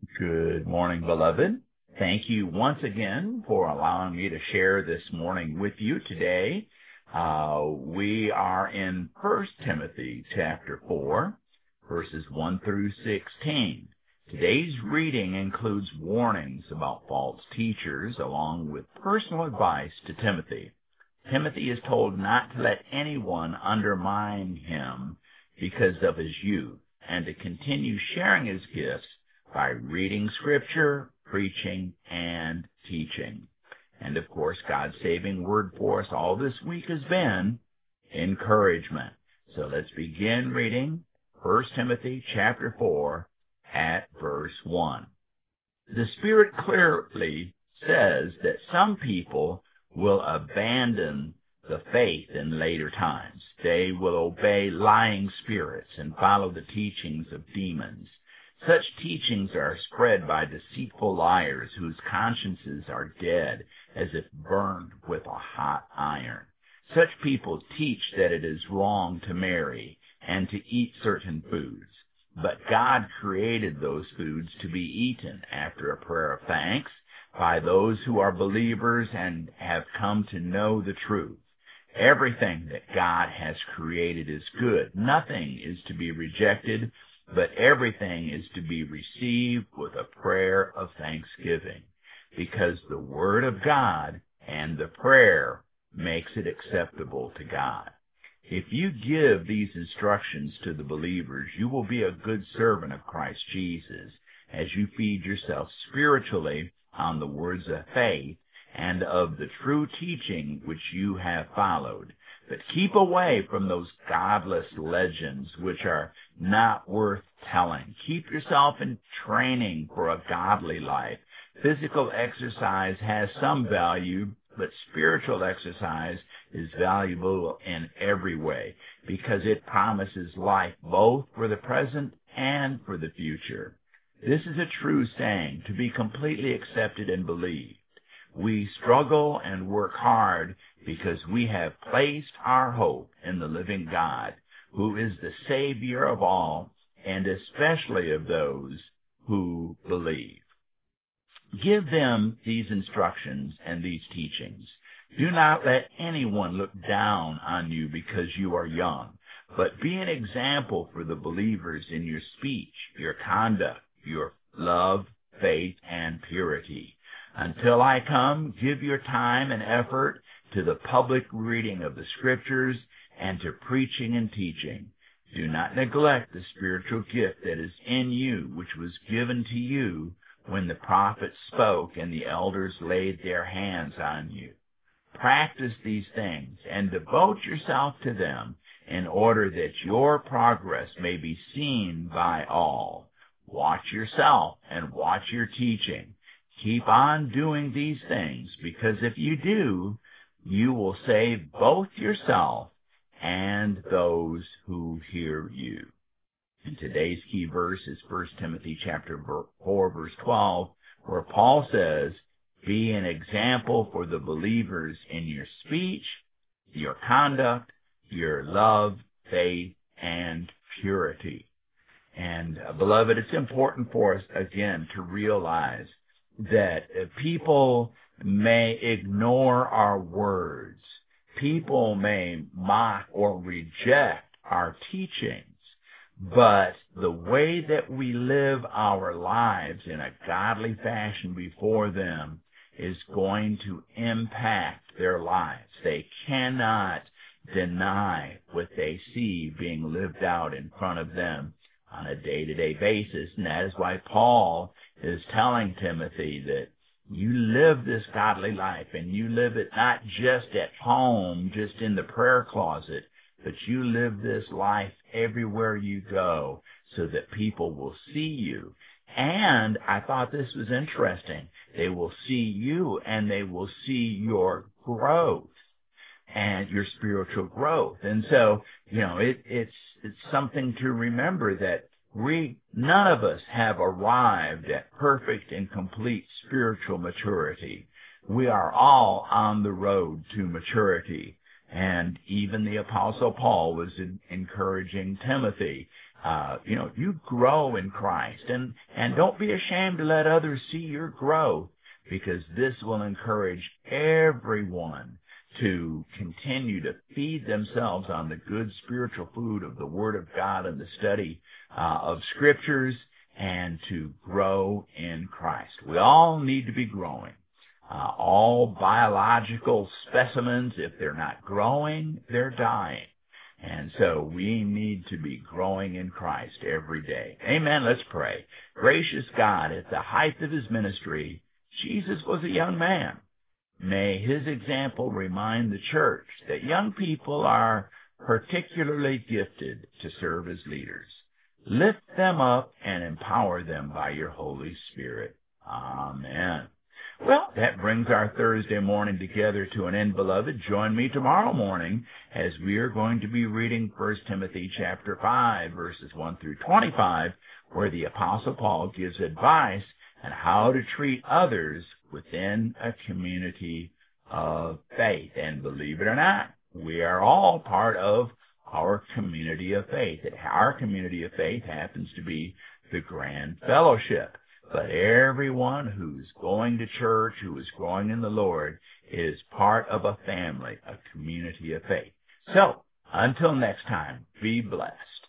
Good morning, beloved. Thank you once again for allowing me to share this morning with you today. We are in 1 Timothy chapter 4, verses 1 through 16. Today's reading includes warnings about false teachers along with personal advice to Timothy. Timothy is told not to let anyone undermine him because of his youth and to continue sharing his gifts by reading Scripture, preaching, and teaching. And of course, God's saving word for us all this week has been encouragement. So let's begin reading 1 Timothy chapter 4 at verse 1. The Spirit clearly says that some people will abandon the faith in later times. They will obey lying spirits and follow the teachings of demons. Such teachings are spread by deceitful liars whose consciences are dead as if burned with a hot iron. Such people teach that it is wrong to marry and to eat certain foods, but God created those foods to be eaten after a prayer of thanks by those who are believers and have come to know the truth. Everything that God has created is good. Nothing is to be rejected, but everything is to be received with a prayer of thanksgiving, because the Word of God and the prayer makes it acceptable to God. If you give these instructions to the believers, you will be a good servant of Christ Jesus as you feed yourself spiritually on the words of faith and of the true teaching which you have followed. But keep away from those godless legends which are not worth telling. Keep yourself in training for a godly life. Physical exercise has some value, but spiritual exercise is valuable in every way because it promises life both for the present and for the future. This is a true saying, to be completely accepted and believed. We struggle and work hard because we have placed our hope in the living God, who is the Savior of all, and especially of those who believe. Give them these instructions and these teachings. Do not let anyone look down on you because you are young, but be an example for the believers in your speech, your conduct, your love, faith, and purity. Until I come, give your time and effort to the public reading of the Scriptures and to preaching and teaching. Do not neglect the spiritual gift that is in you, which was given to you when the prophets spoke and the elders laid their hands on you. Practice these things and devote yourself to them in order that your progress may be seen by all. Watch yourself and watch your teaching. Keep on doing these things, because if you do, you will save both yourself and those who hear you. And today's key verse is 1 Timothy chapter 4, verse 12, where Paul says, be an example for the believers in your speech, your conduct, your love, faith, and purity. And beloved, it's important for us, again, to realize that people may ignore our words. People may mock or reject our teachings. But the way that we live our lives in a godly fashion before them is going to impact their lives. They cannot deny what they see being lived out in front of them on a day-to-day basis. And that is why Paul is telling Timothy that you live this godly life, and you live it not just at home, just in the prayer closet, but you live this life everywhere you go so that people will see you. And I thought this was interesting. They will see you and they will see your growth and your spiritual growth. And so, it's something to remember that none of us have arrived at perfect and complete spiritual maturity. We are all on the road to maturity. And even the Apostle Paul was encouraging Timothy you grow in Christ. And don't be ashamed to let others see your growth, because this will encourage everyone to continue to feed themselves on the good spiritual food of the Word of God and the study of Scriptures, and to grow in Christ. We all need to be growing. All biological specimens, if they're not growing, they're dying. And so we need to be growing in Christ every day. Amen. Let's pray. Gracious God, at the height of his ministry, Jesus was a young man. May his example remind the church that young people are particularly gifted to serve as leaders. Lift them up and empower them by your Holy Spirit. Amen. Well, that brings our Thursday morning together to an end, beloved. Join me tomorrow morning as we are going to be reading 1 Timothy chapter 5, verses 1 through 25, where the Apostle Paul gives advice on how to treat others within a community of faith. And believe it or not, we are all part of our community of faith. Our community of faith happens to be the Grand Fellowship. But everyone who's going to church, who is growing in the Lord, is part of a family, a community of faith. So, until next time, be blessed.